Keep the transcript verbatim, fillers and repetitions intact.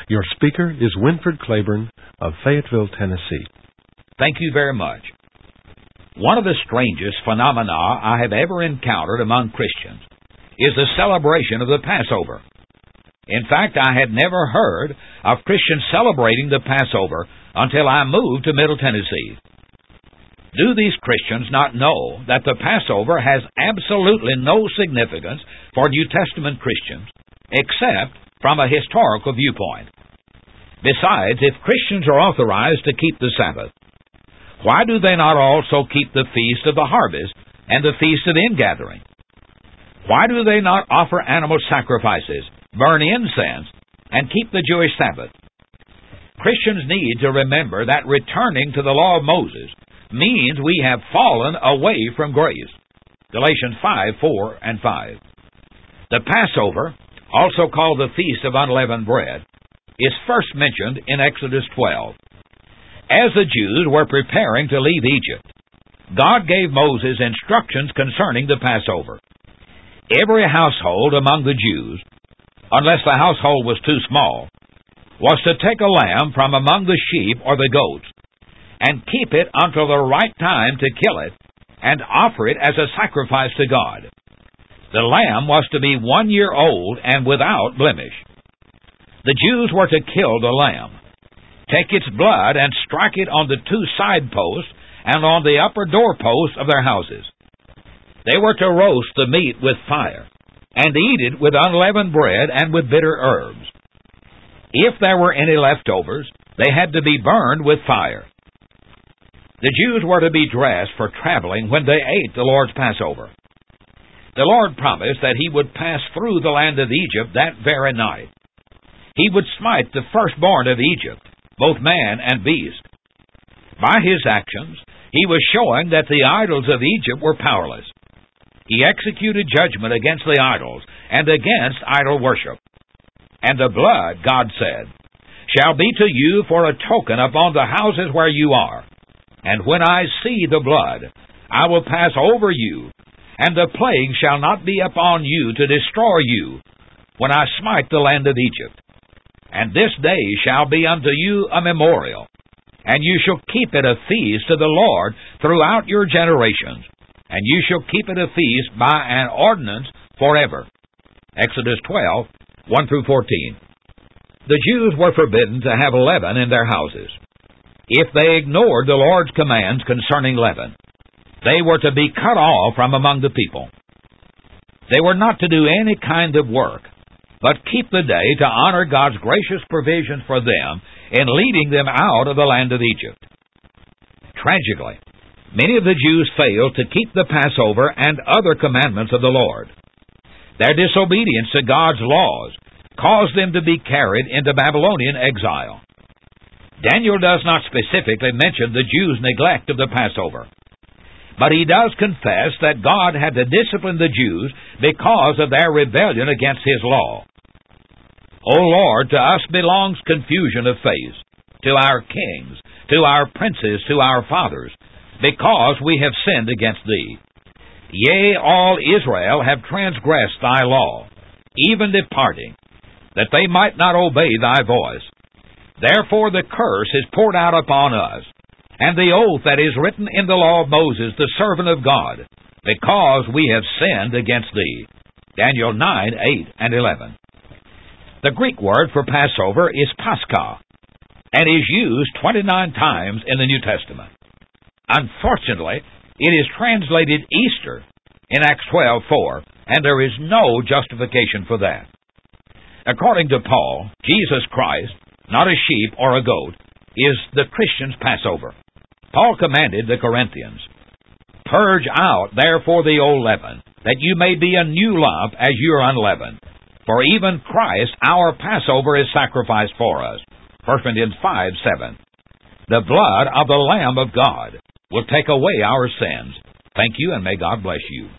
Your speaker is Winford Claiborne of Fayetteville, Tennessee. Thank you very much. One of the strangest phenomena I have ever encountered among Christians is the celebration of the Passover. In fact, I had never heard of Christians celebrating the Passover until I moved to Middle Tennessee. Do these Christians not know that the Passover has absolutely no significance for New Testament Christians, except from a historical viewpoint? Besides, if Christians are authorized to keep the Sabbath, why do they not also keep the Feast of the Harvest and the Feast of Ingathering? Why do they not offer animal sacrifices, burn incense, and keep the Jewish Sabbath? Christians need to remember that returning to the law of Moses means we have fallen away from grace. Galatians five, four, and five. The Passover, also called the Feast of Unleavened Bread, is first mentioned in Exodus twelve. As the Jews were preparing to leave Egypt, God gave Moses instructions concerning the Passover. Every household among the Jews, unless the household was too small, was to take a lamb from among the sheep or the goats and keep it until the right time to kill it and offer it as a sacrifice to God. The lamb was to be one year old and without blemish. The Jews were to kill the lamb, take its blood and strike it on the two side posts and on the upper doorposts of their houses. They were to roast the meat with fire and eat it with unleavened bread and with bitter herbs. If there were any leftovers, they had to be burned with fire. The Jews were to be dressed for traveling when they ate the Lord's Passover. The Lord promised that He would pass through the land of Egypt that very night. He would smite the firstborn of Egypt, both man and beast. By His actions, He was showing that the idols of Egypt were powerless. He executed judgment against the idols and against idol worship. And the blood, God said, shall be to you for a token upon the houses where you are. And when I see the blood, I will pass over you, and the plague shall not be upon you to destroy you, when I smite the land of Egypt. And this day shall be unto you a memorial, and you shall keep it a feast to the Lord throughout your generations, and you shall keep it a feast by an ordinance forever. Exodus twelve, one through fourteen. The Jews were forbidden to have leaven in their houses. If they ignored the Lord's commands concerning leaven, they were to be cut off from among the people. They were not to do any kind of work, but keep the day to honor God's gracious provision for them in leading them out of the land of Egypt. Tragically, many of the Jews failed to keep the Passover and other commandments of the Lord. Their disobedience to God's laws caused them to be carried into Babylonian exile. Daniel does not specifically mention the Jews' neglect of the Passover, but he does confess that God had to discipline the Jews because of their rebellion against His law. O Lord, to us belongs confusion of face, to our kings, to our princes, to our fathers, because we have sinned against Thee. Yea, all Israel have transgressed Thy law, even departing, that they might not obey Thy voice. Therefore the curse is poured out upon us, and the oath that is written in the law of Moses, the servant of God, because we have sinned against Thee. Daniel nine, eight, and eleven. The Greek word for Passover is Pascha, and is used twenty-nine times in the New Testament. Unfortunately, it is translated Easter in Acts twelve, four, and there is no justification for that. According to Paul, Jesus Christ, not a sheep or a goat, is the Christian's Passover. Paul commanded the Corinthians, Purge out therefore the old leaven, that you may be a new lump as you are unleavened. For even Christ, our Passover, is sacrificed for us. First Corinthians five, seven. The blood of the Lamb of God will take away our sins. Thank you, and may God bless you.